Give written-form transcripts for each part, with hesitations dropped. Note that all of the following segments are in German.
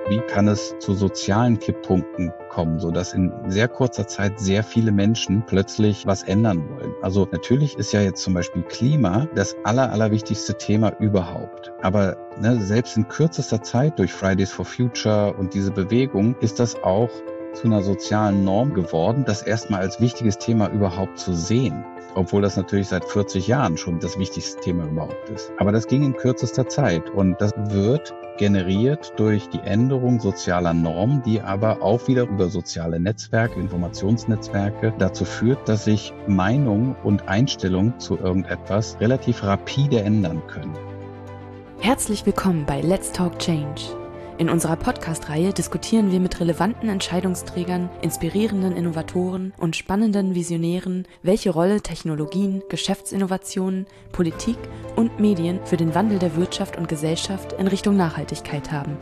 Wie kann es zu sozialen Kipppunkten kommen, sodass in sehr kurzer Zeit sehr viele Menschen plötzlich was ändern wollen? Also natürlich ist ja jetzt zum Beispiel Klima das allerwichtigste Thema überhaupt. Aber selbst in kürzester Zeit durch Fridays for Future und diese Bewegung ist das auch zu einer sozialen Norm geworden, das erstmal als wichtiges Thema überhaupt zu sehen. Obwohl das natürlich seit 40 Jahren schon das wichtigste Thema überhaupt ist. Aber das ging in kürzester Zeit und das wird generiert durch die Änderung sozialer Normen, die aber auch wieder über soziale Netzwerke, Informationsnetzwerke dazu führt, dass sich Meinung und Einstellung zu irgendetwas relativ rapide ändern können. Herzlich willkommen bei Let's Talk Change. In unserer Podcast-Reihe diskutieren wir mit relevanten Entscheidungsträgern, inspirierenden Innovatoren und spannenden Visionären, welche Rolle Technologien, Geschäftsinnovationen, Politik und Medien für den Wandel der Wirtschaft und Gesellschaft in Richtung Nachhaltigkeit haben.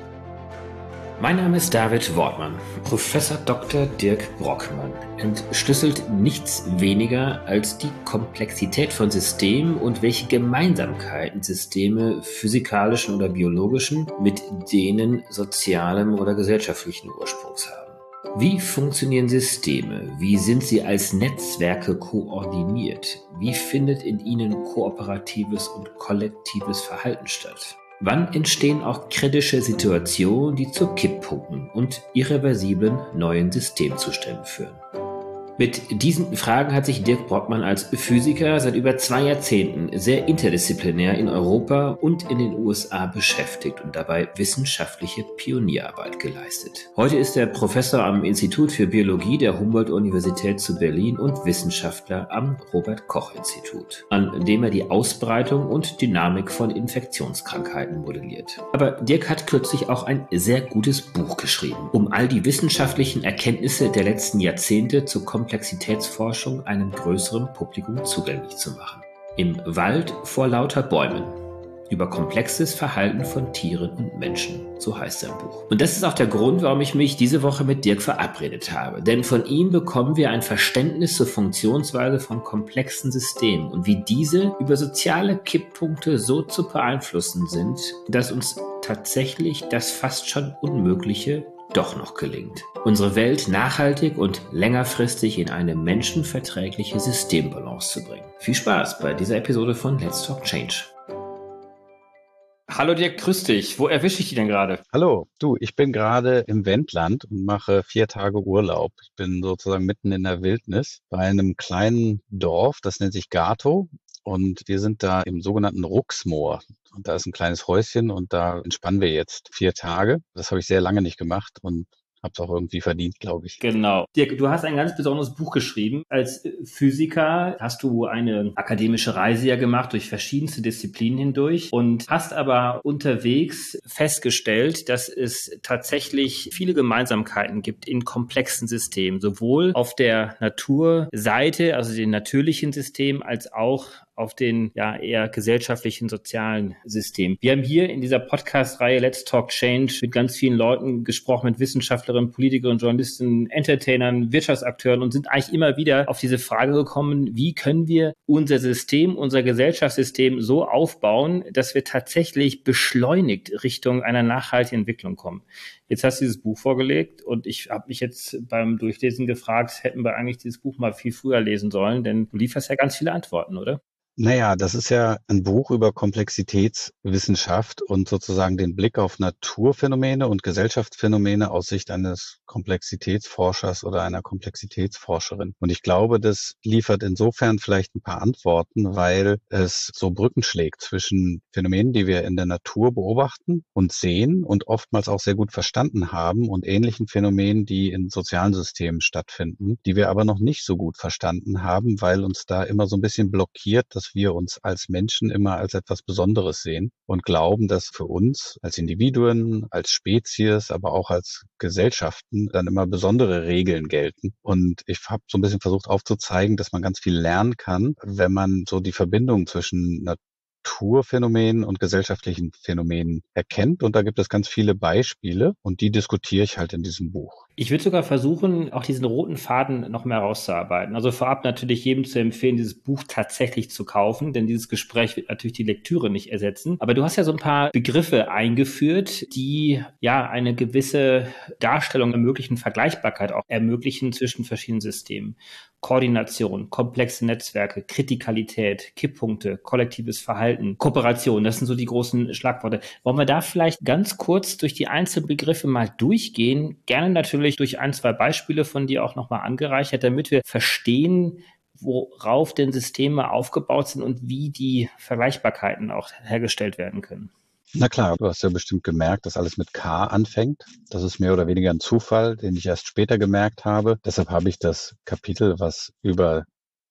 Mein Name ist David Wortmann. Professor Dr. Dirk Brockmann entschlüsselt nichts weniger als die Komplexität von Systemen und welche Gemeinsamkeiten Systeme physikalischen oder biologischen mit denen sozialem oder gesellschaftlichen Ursprungs haben. Wie funktionieren Systeme? Wie sind sie als Netzwerke koordiniert? Wie findet in ihnen kooperatives und kollektives Verhalten statt? Wann entstehen auch kritische Situationen, die zu Kipppunkten und irreversiblen neuen Systemzuständen führen? Mit diesen Fragen hat sich Dirk Brockmann als Physiker seit über 2 Jahrzehnten sehr interdisziplinär in Europa und in den USA beschäftigt und dabei wissenschaftliche Pionierarbeit geleistet. Heute ist er Professor am Institut für Biologie der Humboldt-Universität zu Berlin und Wissenschaftler am Robert-Koch-Institut, an dem er die Ausbreitung und Dynamik von Infektionskrankheiten modelliert. Aber Dirk hat kürzlich auch ein sehr gutes Buch geschrieben, um all die wissenschaftlichen Erkenntnisse der letzten Jahrzehnte zu Komplexitätsforschung einem größeren Publikum zugänglich zu machen. Im Wald vor lauter Bäumen. Über komplexes Verhalten von Tieren und Menschen. So heißt sein Buch. Und das ist auch der Grund, warum ich mich diese Woche mit Dirk verabredet habe. Denn von ihm bekommen wir ein Verständnis zur Funktionsweise von komplexen Systemen und wie diese über soziale Kipppunkte so zu beeinflussen sind, dass uns tatsächlich das fast schon Unmögliche doch noch gelingt. Unsere Welt nachhaltig und längerfristig in eine menschenverträgliche Systembalance zu bringen. Viel Spaß bei dieser Episode von Let's Talk Change. Hallo Dirk, grüß dich. Wo erwische ich dich denn gerade? Hallo, du, ich bin gerade im Wendland und mache 4 Tage Urlaub. Ich bin sozusagen mitten in der Wildnis bei einem kleinen Dorf, das nennt sich Gato. Und wir sind da im sogenannten Ruxmoor. Und da ist ein kleines Häuschen und da entspannen wir jetzt 4 Tage. Das habe ich sehr lange nicht gemacht und habe es auch irgendwie verdient, glaube ich. Genau. Dirk, du hast ein ganz besonderes Buch geschrieben. Als Physiker hast du eine akademische Reise ja gemacht durch verschiedenste Disziplinen hindurch und hast aber unterwegs festgestellt, dass es tatsächlich viele Gemeinsamkeiten gibt in komplexen Systemen, sowohl auf der Naturseite, also den natürlichen Systemen, als auch auf den eher gesellschaftlichen, sozialen Systemen. Wir haben hier in dieser Podcast-Reihe Let's Talk Change mit ganz vielen Leuten gesprochen, mit Wissenschaftlerinnen, Politikern, Journalisten, Entertainern, Wirtschaftsakteuren und sind eigentlich immer wieder auf diese Frage gekommen, wie können wir unser System, unser Gesellschaftssystem so aufbauen, dass wir tatsächlich beschleunigt Richtung einer nachhaltigen Entwicklung kommen. Jetzt hast du dieses Buch vorgelegt und ich habe mich jetzt beim Durchlesen gefragt, hätten wir eigentlich dieses Buch mal viel früher lesen sollen, denn du lieferst ja ganz viele Antworten, oder? Naja, das ist ja ein Buch über Komplexitätswissenschaft und sozusagen den Blick auf Naturphänomene und Gesellschaftsphänomene aus Sicht eines Komplexitätsforschers oder einer Komplexitätsforscherin. Und ich glaube, das liefert insofern vielleicht ein paar Antworten, weil es so Brücken schlägt zwischen Phänomenen, die wir in der Natur beobachten und sehen und oftmals auch sehr gut verstanden haben und ähnlichen Phänomenen, die in sozialen Systemen stattfinden, die wir aber noch nicht so gut verstanden haben, weil uns da immer so ein bisschen blockiert, dass wir uns als Menschen immer als etwas Besonderes sehen und glauben, dass für uns als Individuen, als Spezies, aber auch als Gesellschaften dann immer besondere Regeln gelten. Und ich habe so ein bisschen versucht aufzuzeigen, dass man ganz viel lernen kann, wenn man so die Verbindung zwischen Naturphänomenen und gesellschaftlichen Phänomenen erkennt. Und da gibt es ganz viele Beispiele und die diskutiere ich halt in diesem Buch. Ich würde sogar versuchen, auch diesen roten Faden noch mehr rauszuarbeiten. Also vorab natürlich jedem zu empfehlen, dieses Buch tatsächlich zu kaufen, denn dieses Gespräch wird natürlich die Lektüre nicht ersetzen. Aber du hast ja so ein paar Begriffe eingeführt, die ja eine gewisse Darstellung ermöglichen, Vergleichbarkeit auch ermöglichen zwischen verschiedenen Systemen. Koordination, komplexe Netzwerke, Kritikalität, Kipppunkte, kollektives Verhalten, Kooperation, das sind so die großen Schlagworte. Wollen wir da vielleicht ganz kurz durch die einzelnen Begriffe mal durchgehen? Gerne natürlich durch ein, zwei Beispiele von dir auch nochmal angereichert, damit wir verstehen, worauf denn Systeme aufgebaut sind und wie die Vergleichbarkeiten auch hergestellt werden können. Na klar, du hast ja bestimmt gemerkt, dass alles mit K anfängt. Das ist mehr oder weniger ein Zufall, den ich erst später gemerkt habe. Deshalb habe ich das Kapitel, was über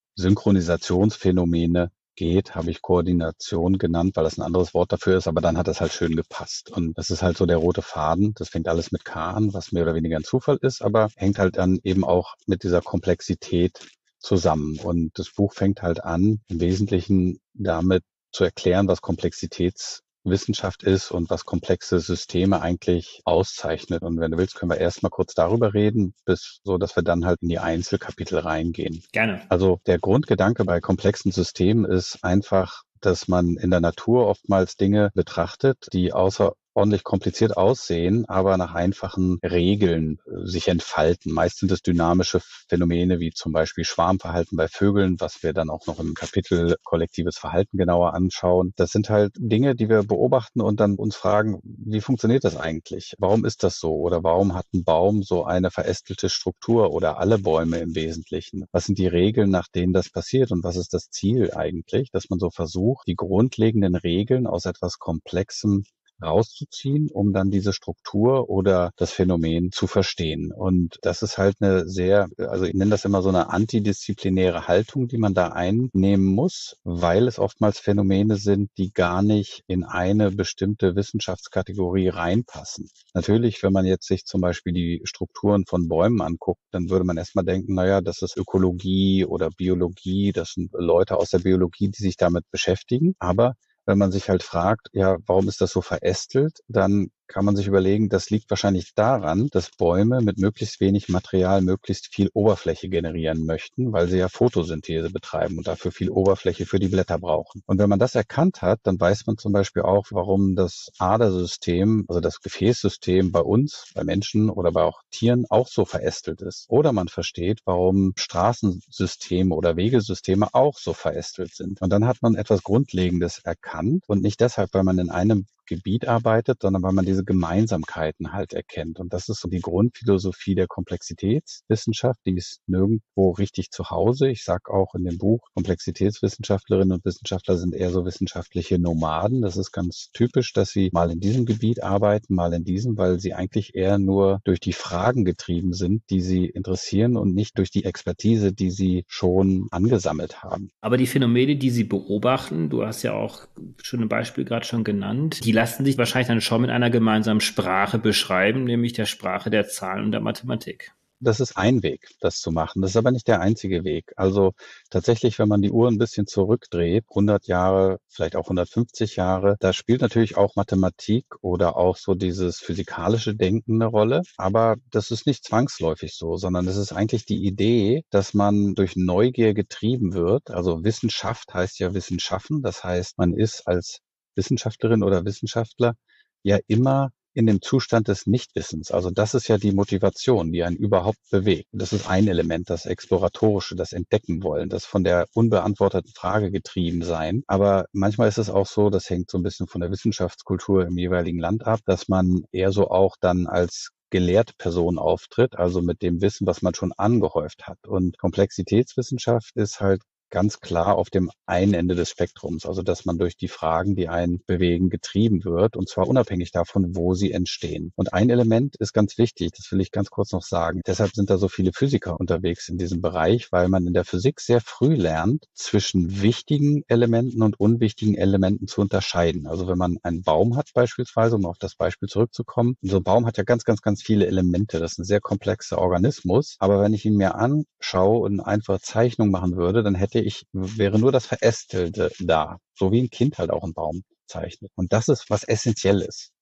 Synchronisationsphänomene geht, habe ich Koordination genannt, weil das ein anderes Wort dafür ist, aber dann hat das halt schön gepasst. Und das ist halt so der rote Faden. Das fängt alles mit K an, was mehr oder weniger ein Zufall ist, aber hängt halt dann eben auch mit dieser Komplexität zusammen. Und das Buch fängt halt an, im Wesentlichen damit zu erklären, was Komplexitätswissenschaft ist und was komplexe Systeme eigentlich auszeichnet. Und wenn du willst, können wir erstmal kurz darüber reden, so dass wir dann halt in die Einzelkapitel reingehen. Gerne. Also der Grundgedanke bei komplexen Systemen ist einfach, dass man in der Natur oftmals Dinge betrachtet, die außerordentlich kompliziert aussehen, aber nach einfachen Regeln sich entfalten. Meist sind es dynamische Phänomene wie zum Beispiel Schwarmverhalten bei Vögeln, was wir dann auch noch im Kapitel kollektives Verhalten genauer anschauen. Das sind halt Dinge, die wir beobachten und dann uns fragen, wie funktioniert das eigentlich? Warum ist das so? Oder warum hat ein Baum so eine verästelte Struktur oder alle Bäume im Wesentlichen? Was sind die Regeln, nach denen das passiert und was ist das Ziel eigentlich, dass man so versucht, die grundlegenden Regeln aus etwas Komplexem rauszuziehen, um dann diese Struktur oder das Phänomen zu verstehen. Und das ist halt also ich nenne das immer so eine antidisziplinäre Haltung, die man da einnehmen muss, weil es oftmals Phänomene sind, die gar nicht in eine bestimmte Wissenschaftskategorie reinpassen. Natürlich, wenn man jetzt sich zum Beispiel die Strukturen von Bäumen anguckt, dann würde man erstmal denken, naja, das ist Ökologie oder Biologie, das sind Leute aus der Biologie, die sich damit beschäftigen. Aber wenn man sich halt fragt, ja, warum ist das so verästelt, dann kann man sich überlegen, das liegt wahrscheinlich daran, dass Bäume mit möglichst wenig Material möglichst viel Oberfläche generieren möchten, weil sie ja Photosynthese betreiben und dafür viel Oberfläche für die Blätter brauchen. Und wenn man das erkannt hat, dann weiß man zum Beispiel auch, warum das Adersystem, also das Gefäßsystem bei uns, bei Menschen oder bei auch Tieren auch so verästelt ist. Oder man versteht, warum Straßensysteme oder Wegesysteme auch so verästelt sind. Und dann hat man etwas Grundlegendes erkannt und nicht deshalb, weil man in einem Gebiet arbeitet, sondern weil man diese Gemeinsamkeiten halt erkennt. Und das ist so die Grundphilosophie der Komplexitätswissenschaft. Die ist nirgendwo richtig zu Hause. Ich sage auch in dem Buch, Komplexitätswissenschaftlerinnen und Wissenschaftler sind eher so wissenschaftliche Nomaden. Das ist ganz typisch, dass sie mal in diesem Gebiet arbeiten, mal in diesem, weil sie eigentlich eher nur durch die Fragen getrieben sind, die sie interessieren und nicht durch die Expertise, die sie schon angesammelt haben. Aber die Phänomene, die Sie beobachten, du hast ja auch schon ein Beispiel gerade schon genannt, die lassen sich wahrscheinlich dann schon mit einer gemeinsamen Sprache beschreiben, nämlich der Sprache der Zahlen und der Mathematik. Das ist ein Weg, das zu machen. Das ist aber nicht der einzige Weg. Also tatsächlich, wenn man die Uhr ein bisschen zurückdreht, 100 Jahre, vielleicht auch 150 Jahre, da spielt natürlich auch Mathematik oder auch so dieses physikalische Denken eine Rolle. Aber das ist nicht zwangsläufig so, sondern es ist eigentlich die Idee, dass man durch Neugier getrieben wird. Also Wissenschaft heißt ja Wissen schaffen. Das heißt, man ist als Wissenschaftlerin oder Wissenschaftler ja immer in dem Zustand des Nichtwissens. Also das ist ja die Motivation, die einen überhaupt bewegt. Das ist ein Element, das Exploratorische, das Entdecken wollen, das von der unbeantworteten Frage getrieben sein. Aber manchmal ist es auch so, das hängt so ein bisschen von der Wissenschaftskultur im jeweiligen Land ab, dass man eher so auch dann als gelehrte Person auftritt, also mit dem Wissen, was man schon angehäuft hat. Und Komplexitätswissenschaft ist halt ganz klar auf dem einen Ende des Spektrums, also dass man durch die Fragen, die einen bewegen, getrieben wird, und zwar unabhängig davon, wo sie entstehen. Und ein Element ist ganz wichtig, das will ich ganz kurz noch sagen. Deshalb sind da so viele Physiker unterwegs in diesem Bereich, weil man in der Physik sehr früh lernt, zwischen wichtigen Elementen und unwichtigen Elementen zu unterscheiden. Also wenn man einen Baum hat beispielsweise, um auf das Beispiel zurückzukommen, so ein Baum hat ja ganz, ganz, ganz viele Elemente. Das ist ein sehr komplexer Organismus. Aber wenn ich ihn mir anschaue und eine einfache Zeichnung machen würde, dann wäre nur das Verästelte da. So wie ein Kind halt auch einen Baum zeichnet. Und das ist was Essentielles.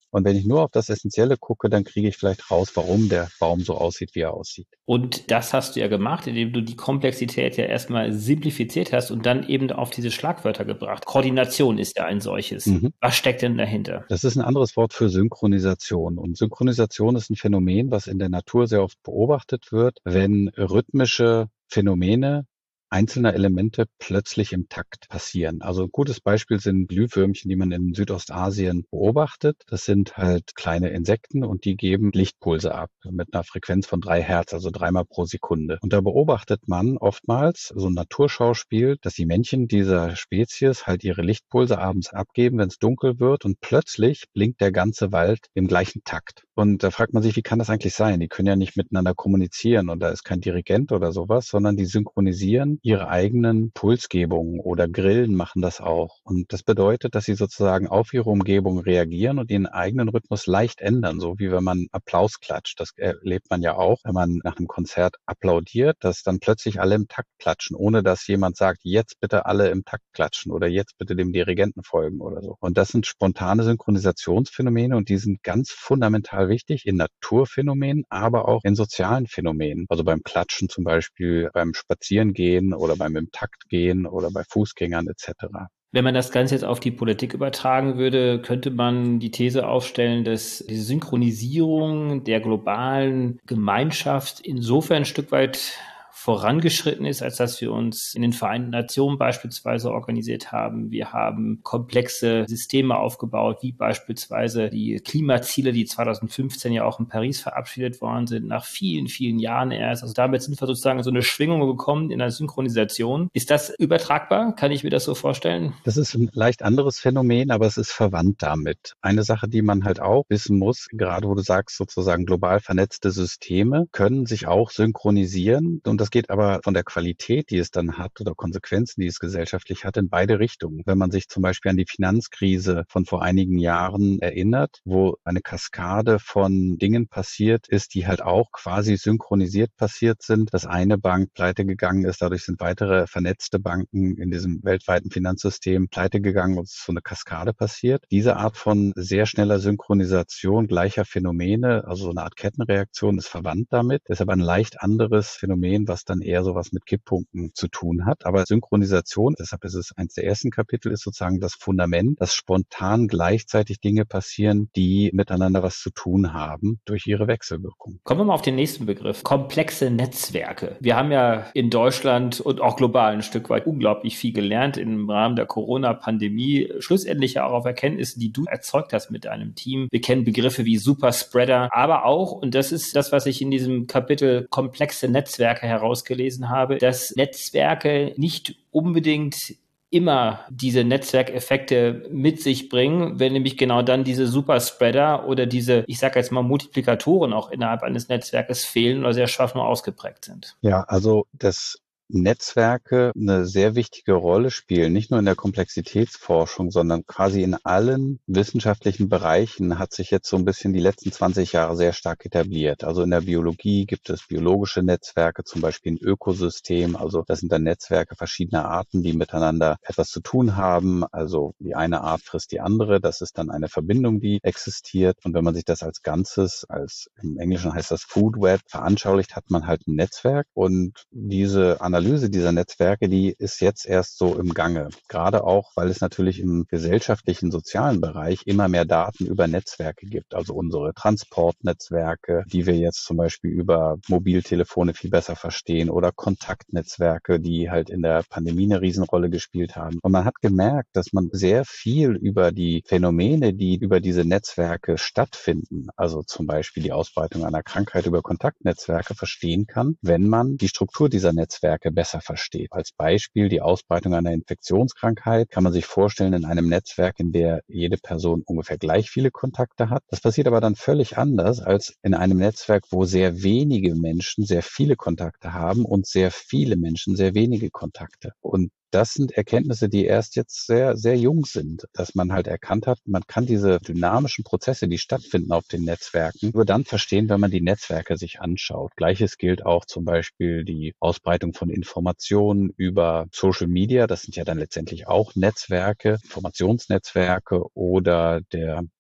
Und wenn ich nur auf das Essentielle gucke, dann kriege ich vielleicht raus, warum der Baum so aussieht, wie er aussieht. Und das hast du ja gemacht, indem du die Komplexität ja erstmal simplifiziert hast und dann eben auf diese Schlagwörter gebracht. Koordination ist ja ein solches. Was steckt denn dahinter? Das ist ein anderes Wort für Synchronisation. Und Synchronisation ist ein Phänomen, was in der Natur sehr oft beobachtet wird, wenn rhythmische Phänomene einzelner Elemente plötzlich im Takt passieren. Also ein gutes Beispiel sind Glühwürmchen, die man in Südostasien beobachtet. Das sind halt kleine Insekten und die geben Lichtpulse ab mit einer Frequenz von 3 Hertz, also 3-mal pro Sekunde. Und da beobachtet man oftmals so ein Naturschauspiel, dass die Männchen dieser Spezies halt ihre Lichtpulse abends abgeben, wenn es dunkel wird, und plötzlich blinkt der ganze Wald im gleichen Takt. Und da fragt man sich, wie kann das eigentlich sein? Die können ja nicht miteinander kommunizieren und da ist kein Dirigent oder sowas, sondern die synchronisieren ihre eigenen Pulsgebungen, oder Grillen machen das auch. Und das bedeutet, dass sie sozusagen auf ihre Umgebung reagieren und ihren eigenen Rhythmus leicht ändern, so wie wenn man Applaus klatscht. Das erlebt man ja auch, wenn man nach einem Konzert applaudiert, dass dann plötzlich alle im Takt klatschen, ohne dass jemand sagt, jetzt bitte alle im Takt klatschen oder jetzt bitte dem Dirigenten folgen oder so. Und das sind spontane Synchronisationsphänomene und die sind ganz fundamental wichtig in Naturphänomenen, aber auch in sozialen Phänomenen. Also beim Klatschen zum Beispiel, beim Spazierengehen oder beim im Takt gehen oder bei Fußgängern etc. Wenn man das Ganze jetzt auf die Politik übertragen würde, könnte man die These aufstellen, dass die Synchronisierung der globalen Gemeinschaft insofern ein Stück weit vorangeschritten ist, als dass wir uns in den Vereinten Nationen beispielsweise organisiert haben. Wir haben komplexe Systeme aufgebaut, wie beispielsweise die Klimaziele, die 2015 ja auch in Paris verabschiedet worden sind, nach vielen, vielen Jahren erst. Also damit sind wir sozusagen in so eine Schwingung gekommen in der Synchronisation. Ist das übertragbar? Kann ich mir das so vorstellen? Das ist ein leicht anderes Phänomen, aber es ist verwandt damit. Eine Sache, die man halt auch wissen muss, gerade wo du sagst, sozusagen global vernetzte Systeme können sich auch synchronisieren, und das geht aber von der Qualität, die es dann hat, oder Konsequenzen, die es gesellschaftlich hat, in beide Richtungen. Wenn man sich zum Beispiel an die Finanzkrise von vor einigen Jahren erinnert, wo eine Kaskade von Dingen passiert ist, die halt auch quasi synchronisiert passiert sind, dass eine Bank pleite gegangen ist, dadurch sind weitere vernetzte Banken in diesem weltweiten Finanzsystem pleite gegangen und es ist so eine Kaskade passiert. Diese Art von sehr schneller Synchronisation gleicher Phänomene, also so eine Art Kettenreaktion, ist verwandt damit, ist aber ein leicht anderes Phänomen, was dann eher sowas mit Kipppunkten zu tun hat. Aber Synchronisation, deshalb ist es eins der ersten Kapitel, ist sozusagen das Fundament, dass spontan gleichzeitig Dinge passieren, die miteinander was zu tun haben durch ihre Wechselwirkung. Kommen wir mal auf den nächsten Begriff. Komplexe Netzwerke. Wir haben ja in Deutschland und auch global ein Stück weit unglaublich viel gelernt im Rahmen der Corona-Pandemie. Schlussendlich ja auch auf Erkenntnisse, die du erzeugt hast mit deinem Team. Wir kennen Begriffe wie Superspreader, aber auch, und das ist das, was ich in diesem Kapitel komplexe Netzwerke herausgelesen habe, dass Netzwerke nicht unbedingt immer diese Netzwerkeffekte mit sich bringen, wenn nämlich genau dann diese Superspreader oder diese, ich sage jetzt mal, Multiplikatoren auch innerhalb eines Netzwerkes fehlen oder sehr schwach nur ausgeprägt sind. Ja, also das Netzwerke eine sehr wichtige Rolle spielen, nicht nur in der Komplexitätsforschung, sondern quasi in allen wissenschaftlichen Bereichen hat sich jetzt so ein bisschen die letzten 20 Jahre sehr stark etabliert. Also in der Biologie gibt es biologische Netzwerke, zum Beispiel ein Ökosystem. Also das sind dann Netzwerke verschiedener Arten, die miteinander etwas zu tun haben. Also die eine Art frisst die andere. Das ist dann eine Verbindung, die existiert. Und wenn man sich das als Ganzes, als im Englischen heißt das Food Web, veranschaulicht, hat man halt ein Netzwerk. Und diese Analyse dieser Netzwerke, die ist jetzt erst so im Gange. Gerade auch, weil es natürlich im gesellschaftlichen, sozialen Bereich immer mehr Daten über Netzwerke gibt. Also unsere Transportnetzwerke, die wir jetzt zum Beispiel über Mobiltelefone viel besser verstehen, oder Kontaktnetzwerke, die halt in der Pandemie eine Riesenrolle gespielt haben. Und man hat gemerkt, dass man sehr viel über die Phänomene, die über diese Netzwerke stattfinden, also zum Beispiel die Ausbreitung einer Krankheit über Kontaktnetzwerke, verstehen kann, wenn man die Struktur dieser Netzwerke besser versteht. Als Beispiel die Ausbreitung einer Infektionskrankheit kann man sich vorstellen in einem Netzwerk, in der jede Person ungefähr gleich viele Kontakte hat. Das passiert aber dann völlig anders als in einem Netzwerk, wo sehr wenige Menschen sehr viele Kontakte haben und sehr viele Menschen sehr wenige Kontakte. Und das sind Erkenntnisse, die erst jetzt sehr, sehr jung sind, dass man halt erkannt hat, man kann diese dynamischen Prozesse, die stattfinden auf den Netzwerken, nur dann verstehen, wenn man die Netzwerke sich anschaut. Gleiches gilt auch zum Beispiel die Ausbreitung von Informationen über Social Media. Das sind ja dann letztendlich auch Netzwerke, Informationsnetzwerke, oder der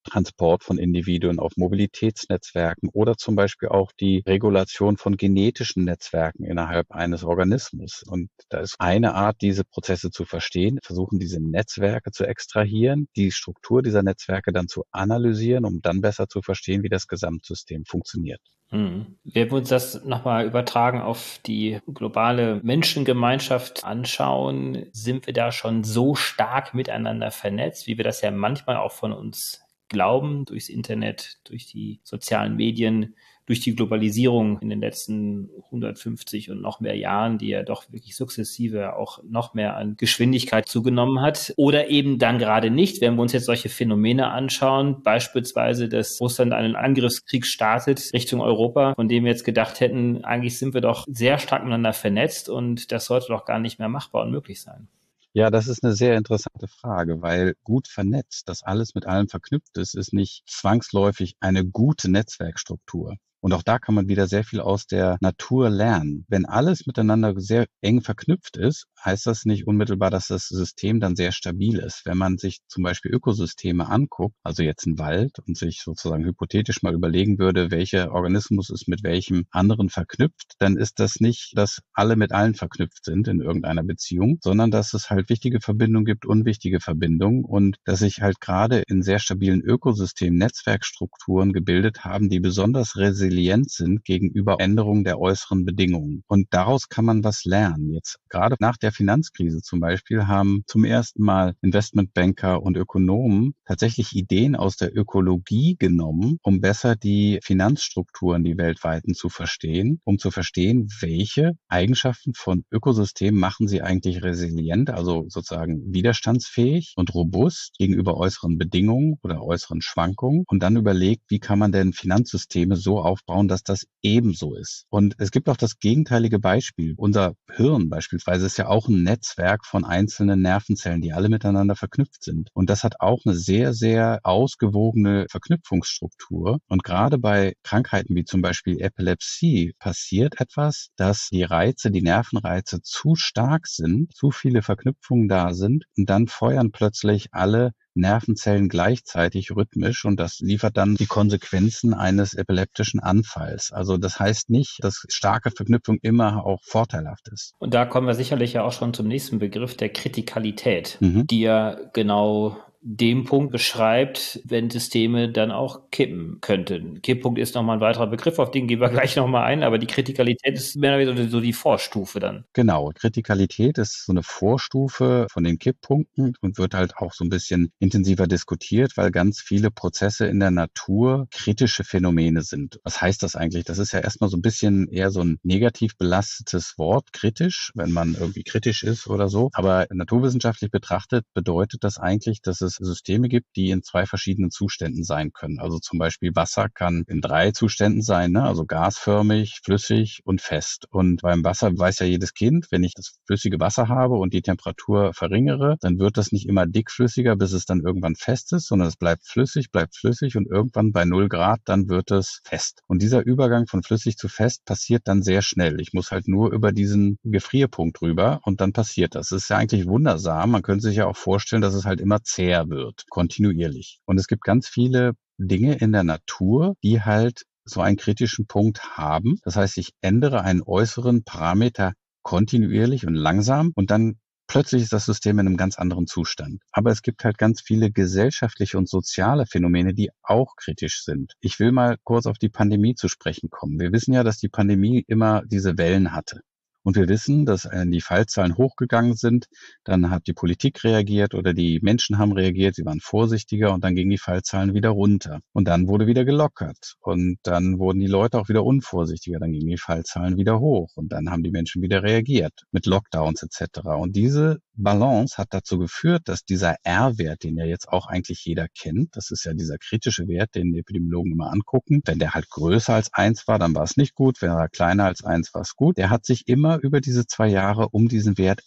Transport von Individuen auf Mobilitätsnetzwerken oder zum Beispiel auch die Regulation von genetischen Netzwerken innerhalb eines Organismus. Und da ist eine Art, diese Prozesse zu verstehen, versuchen diese Netzwerke zu extrahieren, die Struktur dieser Netzwerke dann zu analysieren, um dann besser zu verstehen, wie das Gesamtsystem funktioniert. Wenn wir uns das nochmal übertragen auf die globale Menschengemeinschaft anschauen, sind wir da schon so stark miteinander vernetzt, wie wir das ja manchmal auch von uns glauben, durchs Internet, durch die sozialen Medien, durch die Globalisierung in den letzten 150 und noch mehr Jahren, die ja doch wirklich sukzessive auch noch mehr an Geschwindigkeit zugenommen hat. Oder eben dann gerade nicht, wenn wir uns jetzt solche Phänomene anschauen, beispielsweise, dass Russland einen Angriffskrieg startet Richtung Europa, von dem wir jetzt gedacht hätten, eigentlich sind wir doch sehr stark miteinander vernetzt und das sollte doch gar nicht mehr machbar und möglich sein. Ja, das ist eine sehr interessante Frage, weil gut vernetzt, dass alles mit allem verknüpft ist nicht zwangsläufig eine gute Netzwerkstruktur. Und auch da kann man wieder sehr viel aus der Natur lernen. Wenn alles miteinander sehr eng verknüpft ist, heißt das nicht unmittelbar, dass das System dann sehr stabil ist. Wenn man sich zum Beispiel Ökosysteme anguckt, also jetzt einen Wald, und sich sozusagen hypothetisch mal überlegen würde, welcher Organismus ist mit welchem anderen verknüpft, dann ist das nicht, dass alle mit allen verknüpft sind in irgendeiner Beziehung, sondern dass es halt wichtige Verbindungen gibt, unwichtige Verbindungen und dass sich halt gerade in sehr stabilen Ökosystemen Netzwerkstrukturen gebildet haben, die besonders resilient sind gegenüber Änderungen der äußeren Bedingungen. Und daraus kann man was lernen. Jetzt gerade nach der Finanzkrise zum Beispiel haben zum ersten Mal Investmentbanker und Ökonomen tatsächlich Ideen aus der Ökologie genommen, um besser die Finanzstrukturen, die weltweiten, zu verstehen, um zu verstehen, welche Eigenschaften von Ökosystemen machen sie eigentlich resilient, also sozusagen widerstandsfähig und robust gegenüber äußeren Bedingungen oder äußeren Schwankungen und dann überlegt, wie kann man denn Finanzsysteme so aufbauen, dass das ebenso ist. Und es gibt auch das gegenteilige Beispiel. Unser Hirn beispielsweise ist ja auch ein Netzwerk von einzelnen Nervenzellen, die alle miteinander verknüpft sind. Und das hat auch eine sehr, sehr ausgewogene Verknüpfungsstruktur. Und gerade bei Krankheiten wie zum Beispiel Epilepsie passiert etwas, dass die Reize, die Nervenreize zu stark sind, zu viele Verknüpfungen da sind und dann feuern plötzlich alle Nervenzellen gleichzeitig rhythmisch und das liefert dann die Konsequenzen eines epileptischen Anfalls. Also das heißt nicht, dass starke Verknüpfung immer auch vorteilhaft ist. Und da kommen wir sicherlich ja auch schon zum nächsten Begriff der Kritikalität, die ja genau den Punkt beschreibt, wenn Systeme dann auch kippen könnten. Kipppunkt ist nochmal ein weiterer Begriff, auf den gehen wir gleich nochmal ein, aber die Kritikalität ist mehr oder weniger so die Vorstufe dann. Genau, Kritikalität ist so eine Vorstufe von den Kipppunkten und wird halt auch so ein bisschen intensiver diskutiert, weil ganz viele Prozesse in der Natur kritische Phänomene sind. Was heißt das eigentlich? Das ist ja erstmal so ein bisschen eher so ein negativ belastetes Wort, kritisch, wenn man irgendwie kritisch ist oder so. Aber naturwissenschaftlich betrachtet bedeutet das eigentlich, dass es Systeme gibt, die in zwei verschiedenen Zuständen sein können. Also zum Beispiel Wasser kann in 3 Zuständen sein, ne? Also gasförmig, flüssig und fest. Und beim Wasser weiß ja jedes Kind, wenn ich das flüssige Wasser habe und die Temperatur verringere, dann wird das nicht immer dickflüssiger, bis es dann irgendwann fest ist, sondern es bleibt flüssig und irgendwann bei 0 Grad, dann wird es fest. Und dieser Übergang von flüssig zu fest passiert dann sehr schnell. Ich muss halt nur über diesen Gefrierpunkt rüber und dann passiert das. Das ist ja eigentlich wundersam. Man könnte sich ja auch vorstellen, dass es halt immer zäher wird, kontinuierlich. Und es gibt ganz viele Dinge in der Natur, die halt so einen kritischen Punkt haben. Das heißt, ich ändere einen äußeren Parameter kontinuierlich und langsam und dann plötzlich ist das System in einem ganz anderen Zustand. Aber es gibt halt ganz viele gesellschaftliche und soziale Phänomene, die auch kritisch sind. Ich will mal kurz auf die Pandemie zu sprechen kommen. Wir wissen ja, dass die Pandemie immer diese Wellen hatte. Und wir wissen, dass die Fallzahlen hochgegangen sind. Dann hat die Politik reagiert oder die Menschen haben reagiert. Sie waren vorsichtiger und dann gingen die Fallzahlen wieder runter. Und dann wurde wieder gelockert. Und dann wurden die Leute auch wieder unvorsichtiger. Dann gingen die Fallzahlen wieder hoch. Und dann haben die Menschen wieder reagiert mit Lockdowns etc. Und diese Balance hat dazu geführt, dass dieser R-Wert, den ja jetzt auch eigentlich jeder kennt, das ist ja dieser kritische Wert, den die Epidemiologen immer angucken. Wenn der halt größer als 1 war, dann war es nicht gut. Wenn er kleiner als 1 war es gut. Der hat sich immer über diese 2 Jahre um diesen Wert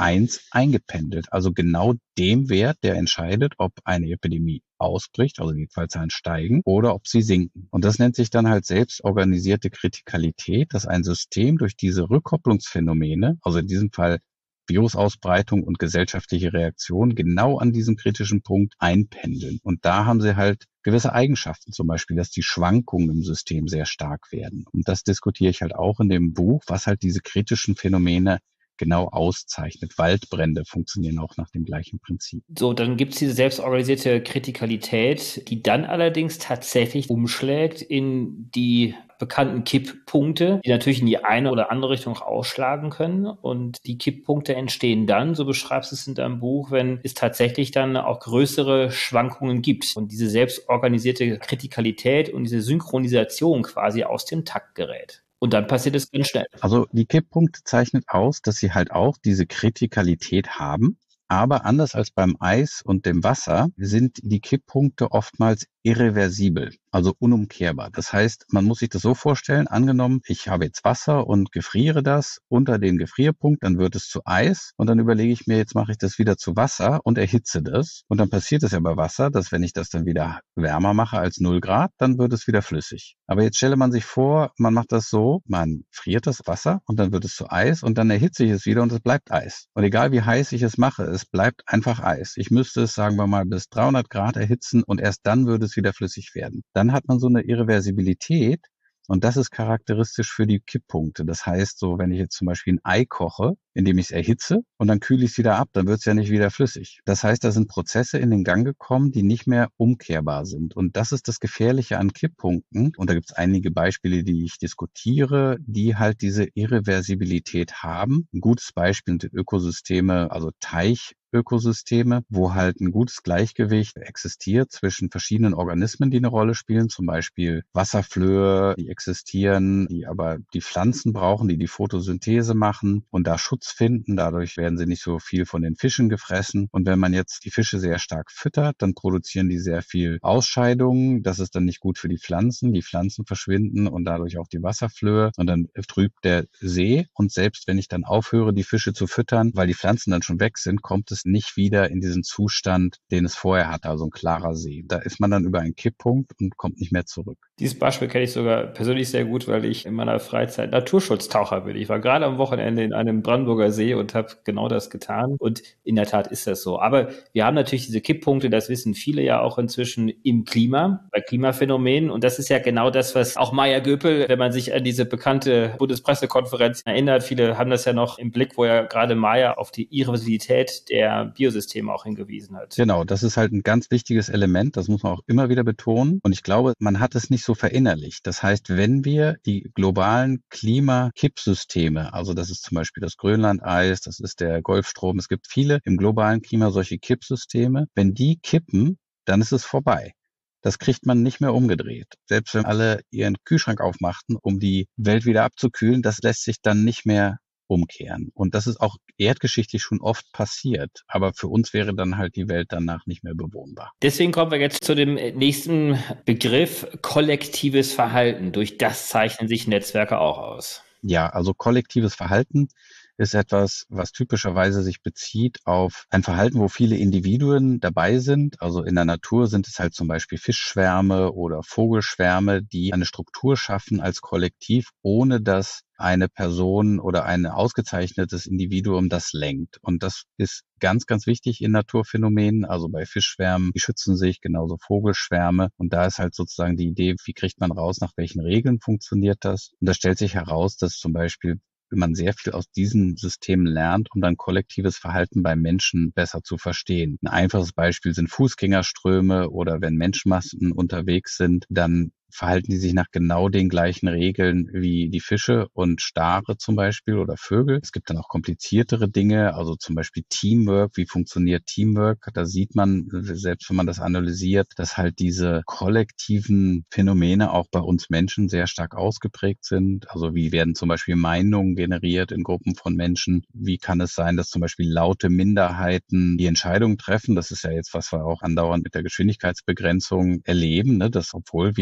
1 eingependelt. Also genau dem Wert, der entscheidet, ob eine Epidemie ausbricht, also die Fallzahlen steigen, oder ob sie sinken. Und das nennt sich dann halt selbstorganisierte Kritikalität, dass ein System durch diese Rückkopplungsphänomene, also in diesem Fall Virusausbreitung und gesellschaftliche Reaktion, genau an diesem kritischen Punkt einpendeln. Und da haben sie halt gewisse Eigenschaften, zum Beispiel, dass die Schwankungen im System sehr stark werden. Und das diskutiere ich halt auch in dem Buch, was halt diese kritischen Phänomene genau auszeichnet. Waldbrände funktionieren auch nach dem gleichen Prinzip. So, dann gibt es diese selbstorganisierte Kritikalität, die dann allerdings tatsächlich umschlägt in die bekannten Kipppunkte, die natürlich in die eine oder andere Richtung auch ausschlagen können. Und die Kipppunkte entstehen dann, so beschreibst du es in deinem Buch, wenn es tatsächlich dann auch größere Schwankungen gibt und diese selbstorganisierte Kritikalität und diese Synchronisation quasi aus dem Takt gerät. Und dann passiert es ganz schnell. Also die Kipppunkte zeichnet aus, dass sie halt auch diese Kritikalität haben. Aber anders als beim Eis und dem Wasser sind die Kipppunkte oftmals irreversibel, also unumkehrbar. Das heißt, man muss sich das so vorstellen, angenommen, ich habe jetzt Wasser und gefriere das unter den Gefrierpunkt, dann wird es zu Eis und dann überlege ich mir, jetzt mache ich das wieder zu Wasser und erhitze das. Und dann passiert es ja bei Wasser, dass wenn ich das dann wieder wärmer mache als 0 Grad, dann wird es wieder flüssig. Aber jetzt stelle man sich vor, man macht das so, man friert das Wasser und dann wird es zu Eis und dann erhitze ich es wieder und es bleibt Eis. Und egal wie heiß ich es mache, es bleibt einfach Eis. Ich müsste es, sagen wir mal, bis 300 Grad erhitzen und erst dann würde es wieder flüssig werden. Dann hat man so eine Irreversibilität und das ist charakteristisch für die Kipppunkte. Das heißt, so wenn ich jetzt zum Beispiel ein Ei koche, indem ich es erhitze und dann kühle ich es wieder ab, dann wird es ja nicht wieder flüssig. Das heißt, da sind Prozesse in den Gang gekommen, die nicht mehr umkehrbar sind. Und das ist das Gefährliche an Kipppunkten. Und da gibt es einige Beispiele, die ich diskutiere, die halt diese Irreversibilität haben. Ein gutes Beispiel sind Ökosysteme, also Teichökosysteme, wo halt ein gutes Gleichgewicht existiert zwischen verschiedenen Organismen, die eine Rolle spielen, zum Beispiel Wasserflöhe, die existieren, die aber die Pflanzen brauchen, die Photosynthese machen und da Schutz finden. Dadurch werden sie nicht so viel von den Fischen gefressen. Und wenn man jetzt die Fische sehr stark füttert, dann produzieren die sehr viel Ausscheidungen. Das ist dann nicht gut für die Pflanzen. Die Pflanzen verschwinden und dadurch auch die Wasserflöhe. Und dann trübt der See. Und selbst wenn ich dann aufhöre, die Fische zu füttern, weil die Pflanzen dann schon weg sind, kommt es nicht wieder in diesen Zustand, den es vorher hatte, also ein klarer See. Da ist man dann über einen Kipppunkt und kommt nicht mehr zurück. Dieses Beispiel kenne ich sogar persönlich sehr gut, weil ich in meiner Freizeit Naturschutztaucher bin. Ich war gerade am Wochenende in einem Brandenburger See und habe genau das getan. Und in der Tat ist das so. Aber wir haben natürlich diese Kipppunkte, das wissen viele ja auch inzwischen im Klima, bei Klimaphänomenen. Und das ist ja genau das, was auch Maya Göpel, wenn man sich an diese bekannte Bundespressekonferenz erinnert, viele haben das ja noch im Blick, wo ja gerade Maya auf die Irreversibilität der Biosysteme auch hingewiesen hat. Genau, das ist halt ein ganz wichtiges Element, das muss man auch immer wieder betonen. Und ich glaube, man hat es nicht so verinnerlicht. Das heißt, wenn wir die globalen Klimakippsysteme, also das ist zum Beispiel das Grönlandeis, das ist der Golfstrom, es gibt viele im globalen Klima solche Kippsysteme, wenn die kippen, dann ist es vorbei. Das kriegt man nicht mehr umgedreht. Selbst wenn alle ihren Kühlschrank aufmachten, um die Welt wieder abzukühlen, das lässt sich dann nicht mehr umkehren. Und das ist auch erdgeschichtlich schon oft passiert. Aber für uns wäre dann halt die Welt danach nicht mehr bewohnbar. Deswegen kommen wir jetzt zu dem nächsten Begriff, kollektives Verhalten. Durch das zeichnen sich Netzwerke auch aus. Ja, also kollektives Verhalten ist etwas, was typischerweise sich bezieht auf ein Verhalten, wo viele Individuen dabei sind. Also in der Natur sind es halt zum Beispiel Fischschwärme oder Vogelschwärme, die eine Struktur schaffen als Kollektiv, ohne dass eine Person oder ein ausgezeichnetes Individuum das lenkt. Und das ist ganz, ganz wichtig in Naturphänomenen. Also bei Fischschwärmen, die schützen sich, genauso Vogelschwärme. Und da ist halt sozusagen die Idee, wie kriegt man raus, nach welchen Regeln funktioniert das? Und da stellt sich heraus, dass zum Beispiel man sehr viel aus diesen Systemen lernt, um dann kollektives Verhalten bei Menschen besser zu verstehen. Ein einfaches Beispiel sind Fußgängerströme oder wenn Menschenmassen unterwegs sind, dann verhalten die sich nach genau den gleichen Regeln wie die Fische und Stare zum Beispiel oder Vögel. Es gibt dann auch kompliziertere Dinge, also zum Beispiel Teamwork. Wie funktioniert Teamwork? Da sieht man, selbst wenn man das analysiert, dass halt diese kollektiven Phänomene auch bei uns Menschen sehr stark ausgeprägt sind. Also wie werden zum Beispiel Meinungen generiert in Gruppen von Menschen? Wie kann es sein, dass zum Beispiel laute Minderheiten die Entscheidungen treffen? Das ist ja jetzt, was wir auch andauernd mit der Geschwindigkeitsbegrenzung erleben, ne? Dass obwohl wir halt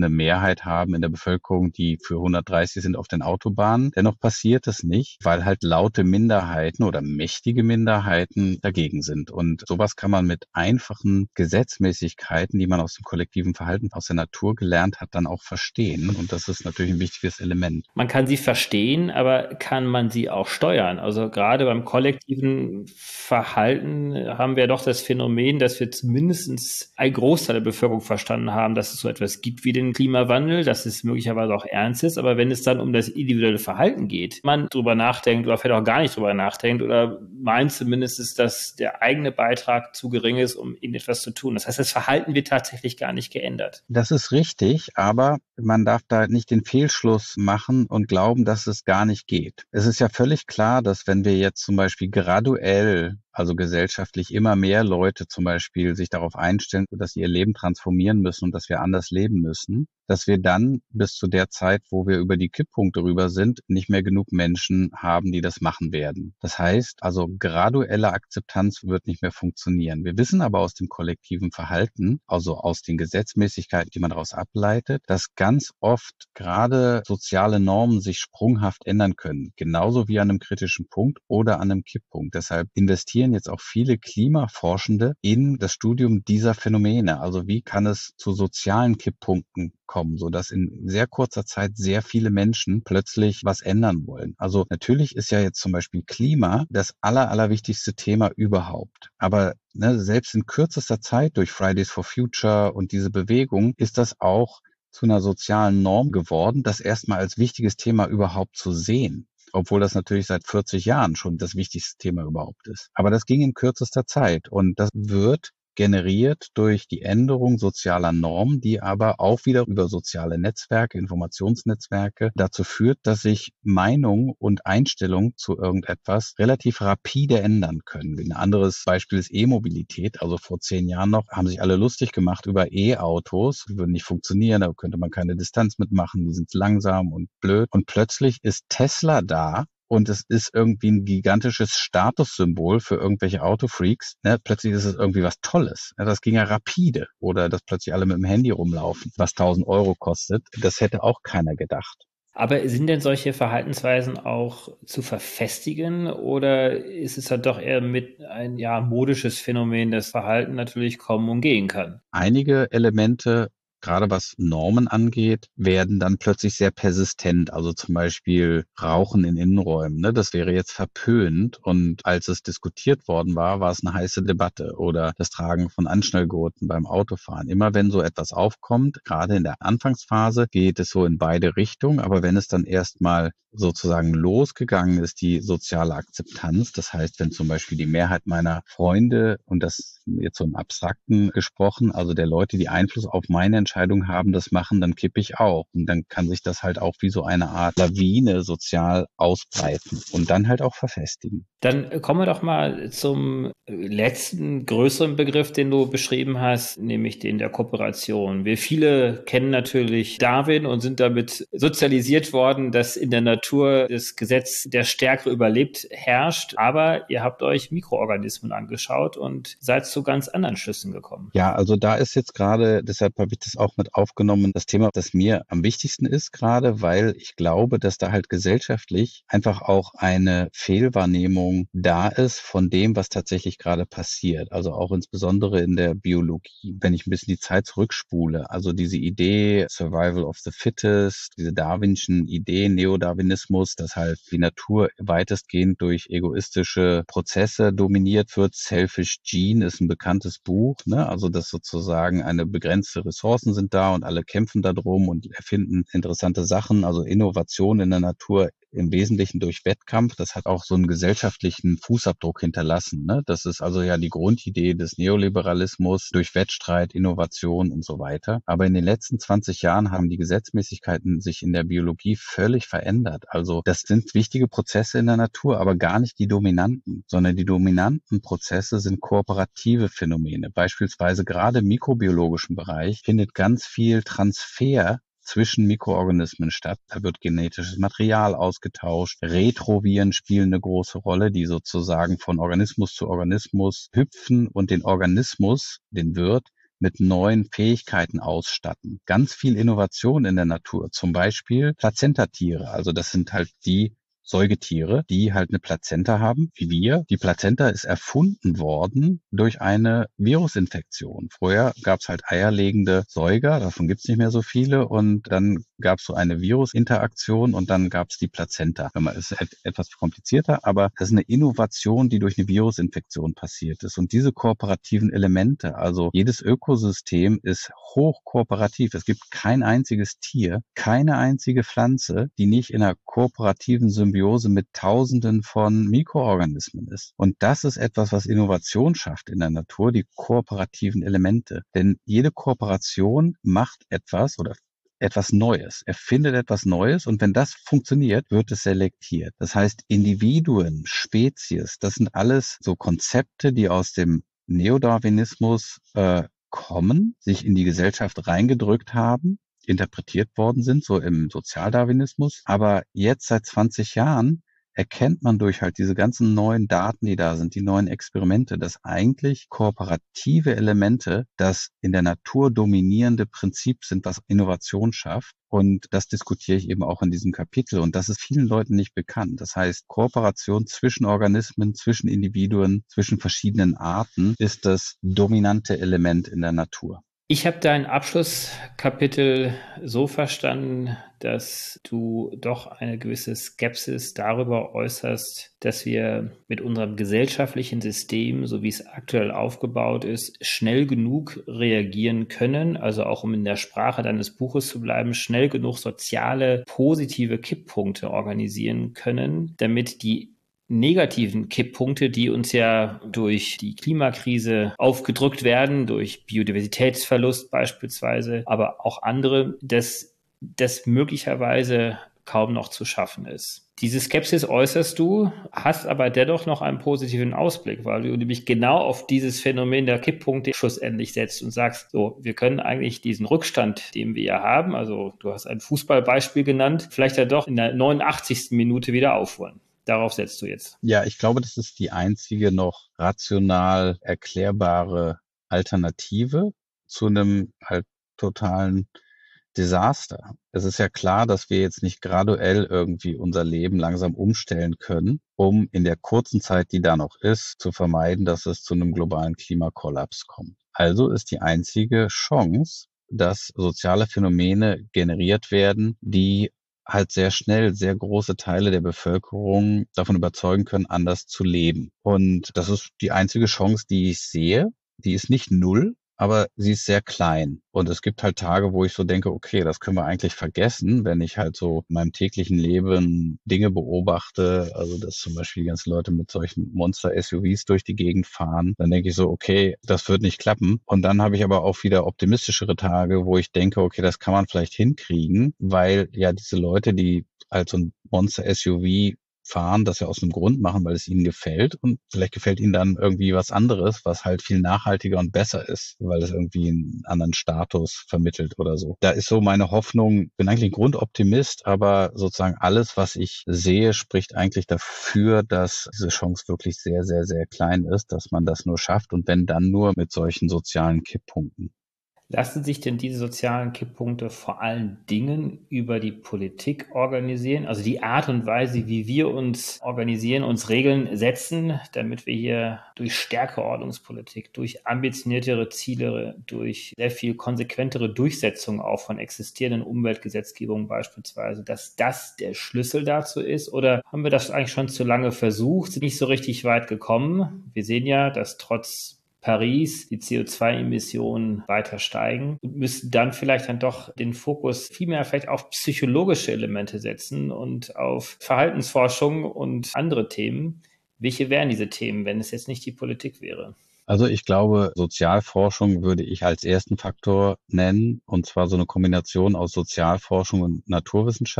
eine Mehrheit haben in der Bevölkerung, die für 130 sind auf den Autobahnen. Dennoch passiert es nicht, weil halt laute Minderheiten oder mächtige Minderheiten dagegen sind. Und sowas kann man mit einfachen Gesetzmäßigkeiten, die man aus dem kollektiven Verhalten aus der Natur gelernt hat, dann auch verstehen. Und das ist natürlich ein wichtiges Element. Man kann sie verstehen, aber kann man sie auch steuern? Also gerade beim kollektiven Verhalten haben wir doch das Phänomen, dass wir zumindest ein Großteil der Bevölkerung verstanden haben, dass es so etwas gibt wie den Klimawandel, dass es möglicherweise auch ernst ist. Aber wenn es dann um das individuelle Verhalten geht, man drüber nachdenkt oder vielleicht auch gar nicht drüber nachdenkt oder meint zumindest, dass der eigene Beitrag zu gering ist, um irgendetwas zu tun. Das heißt, das Verhalten wird tatsächlich gar nicht geändert. Das ist richtig, aber man darf da nicht den Fehlschluss machen und glauben, dass es gar nicht geht. Es ist ja völlig klar, dass wenn wir jetzt zum Beispiel graduell, also gesellschaftlich immer mehr Leute zum Beispiel sich darauf einstellen, dass sie ihr Leben transformieren müssen und dass wir anders leben müssen, dass wir dann bis zu der Zeit, wo wir über die Kipppunkte rüber sind, nicht mehr genug Menschen haben, die das machen werden. Das heißt, also graduelle Akzeptanz wird nicht mehr funktionieren. Wir wissen aber aus dem kollektiven Verhalten, also aus den Gesetzmäßigkeiten, die man daraus ableitet, dass ganz oft gerade soziale Normen sich sprunghaft ändern können, genauso wie an einem kritischen Punkt oder an einem Kipppunkt. Deshalb investieren jetzt auch viele Klimaforschende in das Studium dieser Phänomene. Also wie kann es zu sozialen Kipppunkten kommen, sodass in sehr kurzer Zeit sehr viele Menschen plötzlich was ändern wollen. Also natürlich ist ja jetzt zum Beispiel Klima das allerwichtigste Thema überhaupt. Aber selbst in kürzester Zeit durch Fridays for Future und diese Bewegung ist das auch zu einer sozialen Norm geworden, das erstmal als wichtiges Thema überhaupt zu sehen. Obwohl das natürlich seit 40 Jahren schon das wichtigste Thema überhaupt ist. Aber das ging in kürzester Zeit und das wird generiert durch die Änderung sozialer Normen, die aber auch wieder über soziale Netzwerke, Informationsnetzwerke dazu führt, dass sich Meinung und Einstellung zu irgendetwas relativ rapide ändern können. Ein anderes Beispiel ist E-Mobilität. Also vor 10 Jahren noch haben sich alle lustig gemacht über E-Autos. Die würden nicht funktionieren, da könnte man keine Distanz mitmachen, die sind langsam und blöd. Und plötzlich ist Tesla da. Und es ist irgendwie ein gigantisches Statussymbol für irgendwelche Autofreaks. Plötzlich ist es irgendwie was Tolles. Das ging ja rapide. Oder dass plötzlich alle mit dem Handy rumlaufen, was 1.000 Euro kostet. Das hätte auch keiner gedacht. Aber sind denn solche Verhaltensweisen auch zu verfestigen oder ist es dann doch eher mit ein modisches Phänomen, das Verhalten natürlich kommen und gehen kann? Einige Elemente, gerade was Normen angeht, werden dann plötzlich sehr persistent. Also zum Beispiel Rauchen in Innenräumen. Das wäre jetzt verpönt. Und als es diskutiert worden war, war es eine heiße Debatte. Oder das Tragen von Anschnallgurten beim Autofahren. Immer wenn so etwas aufkommt, gerade in der Anfangsphase, geht es so in beide Richtungen. Aber wenn es dann erstmal sozusagen losgegangen ist, die soziale Akzeptanz, das heißt, wenn zum Beispiel die Mehrheit meiner Freunde, und das jetzt so im Abstrakten gesprochen, also der Leute, die Einfluss auf meine Entscheidung haben, das machen, dann kippe ich auch. Und dann kann sich das halt auch wie so eine Art Lawine sozial ausbreiten und dann halt auch verfestigen. Dann kommen wir doch mal zum letzten größeren Begriff, den du beschrieben hast, nämlich den der Kooperation. Wir viele kennen natürlich Darwin und sind damit sozialisiert worden, dass in der Natur das Gesetz der Stärkere überlebt herrscht. Aber ihr habt euch Mikroorganismen angeschaut und seid zu ganz anderen Schlüssen gekommen. Ja, also da ist jetzt gerade, deshalb habe ich das auch mit aufgenommen, das Thema, das mir am wichtigsten ist gerade, weil ich glaube, dass da halt gesellschaftlich einfach auch eine Fehlwahrnehmung da ist von dem, was tatsächlich gerade passiert. Also auch insbesondere in der Biologie, wenn ich ein bisschen die Zeit zurückspule. Also diese Idee Survival of the Fittest, diese darwinschen Ideen, Neodarwinismus, dass halt die Natur weitestgehend durch egoistische Prozesse dominiert wird. Selfish Gene ist ein bekanntes Buch, also dass sozusagen eine begrenzte Ressourcen sind da und alle kämpfen da drum und erfinden interessante Sachen, also Innovation in der Natur im Wesentlichen durch Wettkampf. Das hat auch so einen gesellschaftlichen Fußabdruck hinterlassen. Das ist also ja die Grundidee des Neoliberalismus durch Wettstreit, Innovation und so weiter. Aber in den letzten 20 Jahren haben die Gesetzmäßigkeiten sich in der Biologie völlig verändert. Also das sind wichtige Prozesse in der Natur, aber gar nicht die dominanten, sondern die dominanten Prozesse sind kooperative Phänomene. Beispielsweise gerade im mikrobiologischen Bereich findet ganz viel Transfer zwischen Mikroorganismen statt. Da wird genetisches Material ausgetauscht. Retroviren spielen eine große Rolle, die sozusagen von Organismus zu Organismus hüpfen und den Organismus, den Wirt, mit neuen Fähigkeiten ausstatten. Ganz viel Innovation in der Natur, zum Beispiel Plazentatiere. Also das sind halt die Säugetiere, die halt eine Plazenta haben, wie wir. Die Plazenta ist erfunden worden durch eine Virusinfektion. Vorher gab es halt eierlegende Säuger, davon gibt es nicht mehr so viele. Und dann gab es so eine Virusinteraktion und dann gab es die Plazenta. Es ist etwas komplizierter, aber das ist eine Innovation, die durch eine Virusinfektion passiert ist. Und diese kooperativen Elemente, also jedes Ökosystem ist hochkooperativ. Es gibt kein einziges Tier, keine einzige Pflanze, die nicht in einer kooperativen Symbiose mit Tausenden von Mikroorganismen ist. Und das ist etwas, was Innovation schafft in der Natur, die kooperativen Elemente. Denn jede Kooperation macht etwas oder etwas Neues, erfindet etwas Neues und wenn das funktioniert, wird es selektiert. Das heißt, Individuen, Spezies, das sind alles so Konzepte, die aus dem Neodarwinismus kommen, sich in die Gesellschaft reingedrückt haben, interpretiert worden sind, so im Sozialdarwinismus. Aber jetzt seit 20 Jahren erkennt man durch halt diese ganzen neuen Daten, die da sind, die neuen Experimente, dass eigentlich kooperative Elemente das in der Natur dominierende Prinzip sind, was Innovation schafft. Und das diskutiere ich eben auch in diesem Kapitel. Und das ist vielen Leuten nicht bekannt. Das heißt, Kooperation zwischen Organismen, zwischen Individuen, zwischen verschiedenen Arten ist das dominante Element in der Natur. Ich habe dein Abschlusskapitel so verstanden, dass du doch eine gewisse Skepsis darüber äußerst, dass wir mit unserem gesellschaftlichen System, so wie es aktuell aufgebaut ist, schnell genug reagieren können, also auch um in der Sprache deines Buches zu bleiben, schnell genug soziale, positive Kipppunkte organisieren können, damit die negativen Kipppunkte, die uns ja durch die Klimakrise aufgedrückt werden, durch Biodiversitätsverlust beispielsweise, aber auch andere, dass das möglicherweise kaum noch zu schaffen ist. Diese Skepsis äußerst du, hast aber dennoch noch einen positiven Ausblick, weil du nämlich genau auf dieses Phänomen der Kipppunkte schlussendlich setzt und sagst, so, wir können eigentlich diesen Rückstand, den wir ja haben, also du hast ein Fußballbeispiel genannt, vielleicht ja doch in der 89. Minute wieder aufholen. Darauf setzt du jetzt. Ja, ich glaube, das ist die einzige noch rational erklärbare Alternative zu einem halt totalen Desaster. Es ist ja klar, dass wir jetzt nicht graduell irgendwie unser Leben langsam umstellen können, um in der kurzen Zeit, die da noch ist, zu vermeiden, dass es zu einem globalen Klimakollaps kommt. Also ist die einzige Chance, dass soziale Phänomene generiert werden, die halt sehr schnell sehr große Teile der Bevölkerung davon überzeugen können, anders zu leben. Und das ist die einzige Chance, die ich sehe. Die ist nicht null, aber sie ist sehr klein. Und es gibt halt Tage, wo ich so denke, okay, das können wir eigentlich vergessen, wenn ich halt so in meinem täglichen Leben Dinge beobachte, also dass zum Beispiel die ganzen Leute mit solchen Monster-SUVs durch die Gegend fahren, dann denke ich so, okay, das wird nicht klappen. Und dann habe ich aber auch wieder optimistischere Tage, wo ich denke, okay, das kann man vielleicht hinkriegen, weil ja diese Leute, die halt so ein Monster-SUV fahren, das ja aus einem Grund machen, weil es ihnen gefällt und vielleicht gefällt ihnen dann irgendwie was anderes, was halt viel nachhaltiger und besser ist, weil es irgendwie einen anderen Status vermittelt oder so. Da ist so meine Hoffnung, bin eigentlich ein Grundoptimist, aber sozusagen alles, was ich sehe, spricht eigentlich dafür, dass diese Chance wirklich sehr, sehr, sehr klein ist, dass man das nur schafft und wenn dann nur mit solchen sozialen Kipppunkten. Lassen sich denn diese sozialen Kipppunkte vor allen Dingen über die Politik organisieren? Also die Art und Weise, wie wir uns organisieren, uns Regeln setzen, damit wir hier durch stärkere Ordnungspolitik, durch ambitioniertere Ziele, durch sehr viel konsequentere Durchsetzung auch von existierenden Umweltgesetzgebungen beispielsweise, dass das der Schlüssel dazu ist? Oder haben wir das eigentlich schon zu lange versucht, sind nicht so richtig weit gekommen? Wir sehen ja, dass trotz Paris die CO2-Emissionen weiter steigen und müssten dann vielleicht dann doch den Fokus vielmehr vielleicht auf psychologische Elemente setzen und auf Verhaltensforschung und andere Themen. Welche wären diese Themen, wenn es jetzt nicht die Politik wäre? Also ich glaube, Sozialforschung würde ich als ersten Faktor nennen, und zwar so eine Kombination aus Sozialforschung und Naturwissenschaft.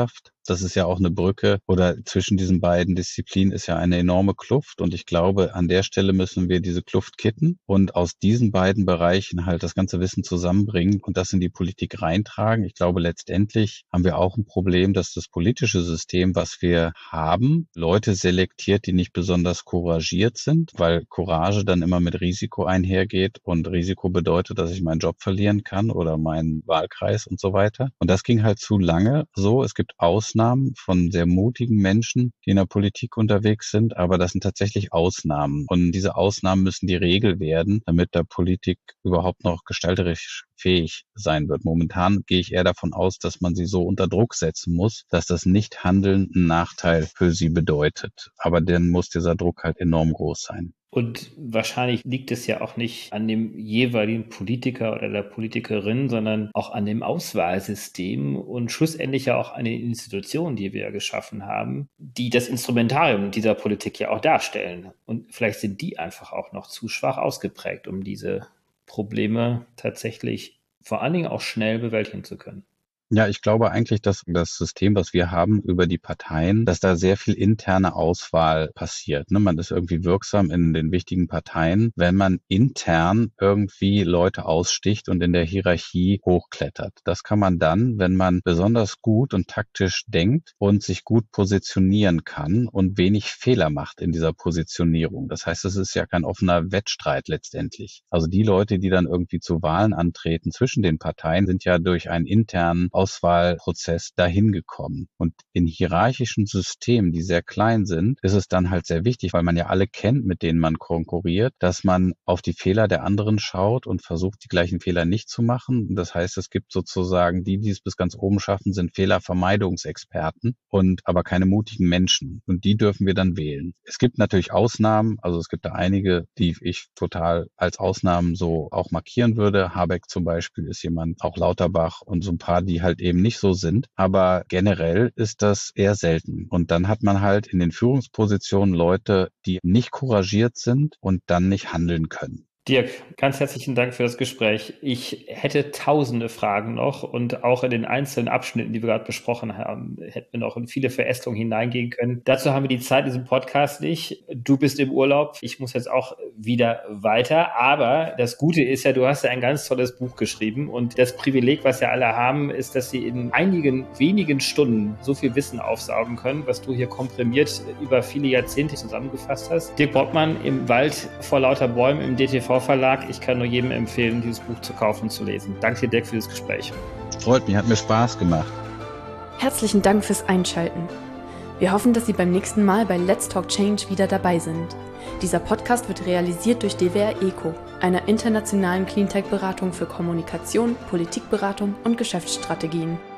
Das ist ja auch eine Brücke oder zwischen diesen beiden Disziplinen ist ja eine enorme Kluft. Und ich glaube, an der Stelle müssen wir diese Kluft kitten und aus diesen beiden Bereichen halt das ganze Wissen zusammenbringen und das in die Politik reintragen. Ich glaube, letztendlich haben wir auch ein Problem, dass das politische System, was wir haben, Leute selektiert, die nicht besonders couragiert sind, weil Courage dann immer mit Risiko einhergeht und Risiko bedeutet, dass ich meinen Job verlieren kann oder meinen Wahlkreis und so weiter. Und das ging halt zu lange so. Es gibt Ausnahmen von sehr mutigen Menschen, die in der Politik unterwegs sind, aber das sind tatsächlich Ausnahmen. Und diese Ausnahmen müssen die Regel werden, damit der Politik überhaupt noch gestalterisch fähig sein wird. Momentan gehe ich eher davon aus, dass man sie so unter Druck setzen muss, dass das Nichthandeln einen Nachteil für sie bedeutet. Aber dann muss dieser Druck halt enorm groß sein. Und wahrscheinlich liegt es ja auch nicht an dem jeweiligen Politiker oder der Politikerin, sondern auch an dem Auswahlsystem und schlussendlich ja auch an den Institutionen, die wir ja geschaffen haben, die das Instrumentarium dieser Politik ja auch darstellen. Und vielleicht sind die einfach auch noch zu schwach ausgeprägt, um diese Probleme tatsächlich vor allen Dingen auch schnell bewältigen zu können. Ja, ich glaube eigentlich, dass das System, was wir haben über die Parteien, dass da sehr viel interne Auswahl passiert. Man ist irgendwie wirksam in den wichtigen Parteien, wenn man intern irgendwie Leute aussticht und in der Hierarchie hochklettert. Das kann man dann, wenn man besonders gut und taktisch denkt und sich gut positionieren kann und wenig Fehler macht in dieser Positionierung. Das heißt, es ist ja kein offener Wettstreit letztendlich. Also die Leute, die dann irgendwie zu Wahlen antreten zwischen den Parteien, sind ja durch einen internen Auswahlprozess dahin gekommen. Und in hierarchischen Systemen, die sehr klein sind, ist es dann halt sehr wichtig, weil man ja alle kennt, mit denen man konkurriert, dass man auf die Fehler der anderen schaut und versucht, die gleichen Fehler nicht zu machen. Und das heißt, es gibt sozusagen die es bis ganz oben schaffen, sind Fehlervermeidungsexperten und aber keine mutigen Menschen. Und die dürfen wir dann wählen. Es gibt natürlich Ausnahmen, also es gibt da einige, die ich total als Ausnahmen so auch markieren würde. Habeck zum Beispiel ist jemand, auch Lauterbach und so ein paar, die halt eben nicht so sind. Aber generell ist das eher selten. Und dann hat man halt in den Führungspositionen Leute, die nicht couragiert sind und dann nicht handeln können. Dirk, ganz herzlichen Dank für das Gespräch. Ich hätte tausende Fragen noch und auch in den einzelnen Abschnitten, die wir gerade besprochen haben, hätten wir noch in viele Verästelungen hineingehen können. Dazu haben wir die Zeit in diesem Podcast nicht. Du bist im Urlaub. Ich muss jetzt auch wieder weiter. Aber das Gute ist ja, du hast ja ein ganz tolles Buch geschrieben und das Privileg, was ja alle haben, ist, dass sie in einigen wenigen Stunden so viel Wissen aufsaugen können, was du hier komprimiert über viele Jahrzehnte zusammengefasst hast. Dirk Brockmann im Wald vor lauter Bäumen im DTV Verlag. Ich kann nur jedem empfehlen, dieses Buch zu kaufen und zu lesen. Danke dir, Dirk, für das Gespräch. Freut mich, hat mir Spaß gemacht. Herzlichen Dank fürs Einschalten. Wir hoffen, dass Sie beim nächsten Mal bei Let's Talk Change wieder dabei sind. Dieser Podcast wird realisiert durch DWR ECO, einer internationalen Cleantech-Beratung für Kommunikation, Politikberatung und Geschäftsstrategien.